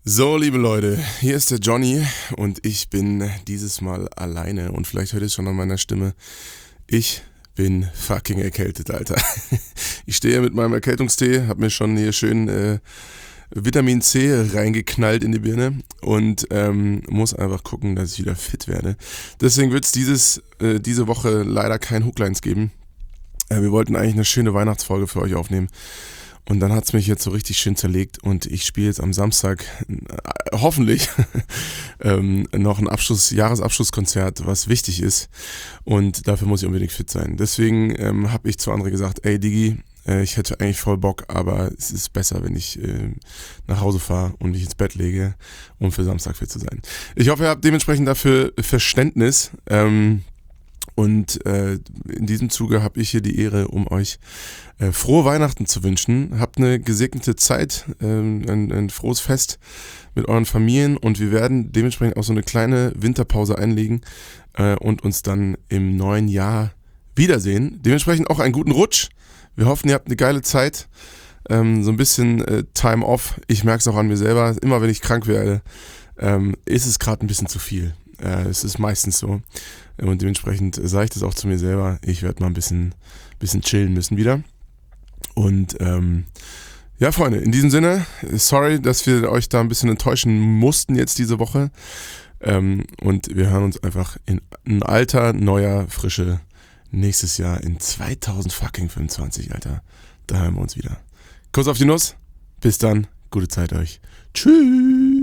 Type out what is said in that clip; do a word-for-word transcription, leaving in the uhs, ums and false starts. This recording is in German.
So, liebe Leute, hier ist der Johnny und ich bin dieses Mal alleine und vielleicht hört ihr es schon an meiner Stimme. Ich bin fucking erkältet, Alter. Ich stehe hier mit meinem Erkältungstee, hab mir schon hier schön äh, Vitamin C reingeknallt in die Birne und ähm, muss einfach gucken, dass ich wieder fit werde. Deswegen wird es dieses äh, diese Woche leider kein Hooklines geben. Äh, wir wollten eigentlich eine schöne Weihnachtsfolge für euch aufnehmen. Und dann hat es mich jetzt so richtig schön zerlegt und ich spiele jetzt am Samstag äh, hoffentlich ähm, noch ein Abschluss, Jahresabschlusskonzert, was wichtig ist, und dafür muss ich unbedingt fit sein. Deswegen ähm, habe ich zu André gesagt, ey Digi, äh, ich hätte eigentlich voll Bock, aber es ist besser, wenn ich äh, nach Hause fahre und mich ins Bett lege, um für Samstag fit zu sein. Ich hoffe, ihr habt dementsprechend dafür Verständnis. Ähm, Und äh, in diesem Zuge habe ich hier die Ehre, um euch äh, frohe Weihnachten zu wünschen. Habt eine gesegnete Zeit, äh, ein, ein frohes Fest mit euren Familien und wir werden dementsprechend auch so eine kleine Winterpause einlegen äh, und uns dann im neuen Jahr wiedersehen. Dementsprechend auch einen guten Rutsch. Wir hoffen, ihr habt eine geile Zeit. Ähm, so ein bisschen äh, Time off. Ich merke es auch an mir selber. Immer wenn ich krank werde, ähm, ist es gerade ein bisschen zu viel. Äh, es ist meistens so. Und dementsprechend sage ich das auch zu mir selber. Ich werde mal ein bisschen, bisschen chillen müssen wieder. Und ähm, ja, Freunde, in diesem Sinne, sorry, dass wir euch da ein bisschen enttäuschen mussten jetzt diese Woche. Ähm, und wir hören uns einfach in ein alter, neuer, frische nächstes Jahr in zwanzig fünfundzwanzig, Alter. Da hören wir uns wieder. Kuss auf die Nuss. Bis dann. Gute Zeit euch. Tschüss.